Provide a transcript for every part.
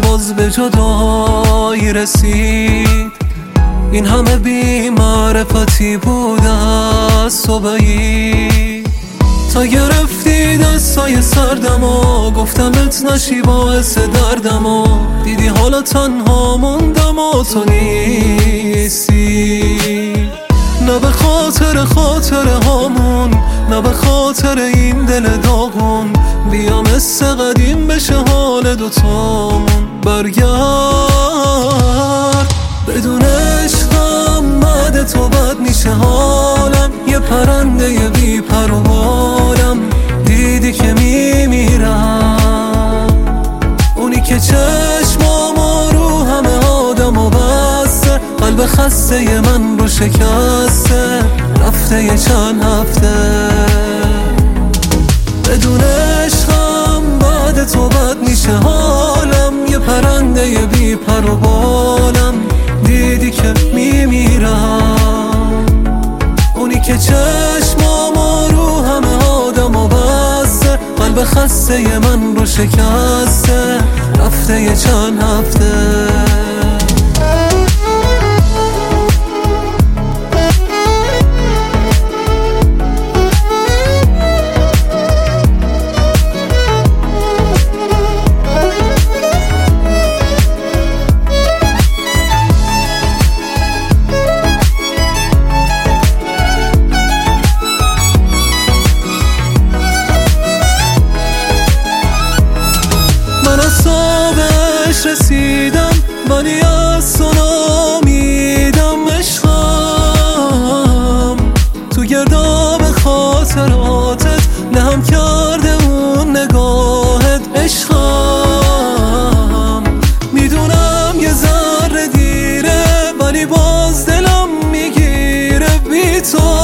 باز به جدایی رسید. این همه بی معرفتی بود از صبحی، تا گرفتی دستای سردم و گفتمت نشی باعث دردم و دیدی حالا تنها موندم و تو نیستی. نه به خاطر هامون، نه به خاطر این دل داغون، بیا مثل قدیم بشه حال دوتامون. برگرد، بدون عشقم بعد تو بد میشه حالم. یه پرنده بی پر و بالم، دیدی که میمیرم. اونی که چشمامو رو همه آدم و بسته، قلب خسته من رو شکسته، رفته یه چند هفته. بدون عشقم بعد تو بد میشه حالم. یه پرنده بی پر و بالم، دیدی که میمیرم. اونی که چشمامو رو همه آدم و بسته، قلب خسته من رو شکسته، رفته یه چند هفته. صابش رسیدم ولی از تو نامیدم. عشقم تو گرداب خاطراتت نهم کرده اون نگاهت. عشقم میدونم یه ذره دیره ولی باز دلم میگیره بی تو.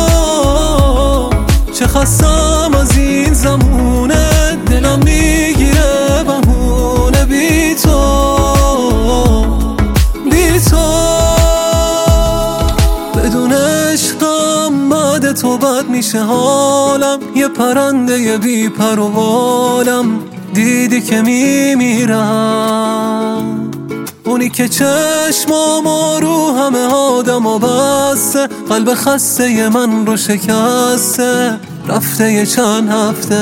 چه خستم از این زمونه، دلم میگیره بی تو. بدون عشقم بعد تو بد میشه حالم. یه پرنده بی پر و بالم، دیدی که میمیرم. اونی که چشمامو رو همه آدم و بسته، قلب خسته من رو شکسته، رفته یه چند هفته.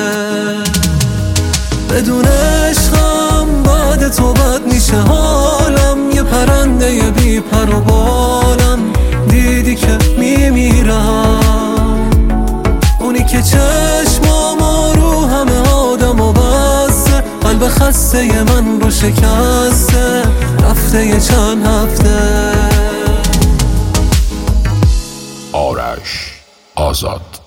بدون عشقم بعد تو بد میشه حالم. یه پرنده بی پر و بالم، دیدی که میمیرم. اونی که چشمامو رو همه آدم و بسته، قلب خسته من رو شکسته، رفته یه چند هفته. آرش آزاد.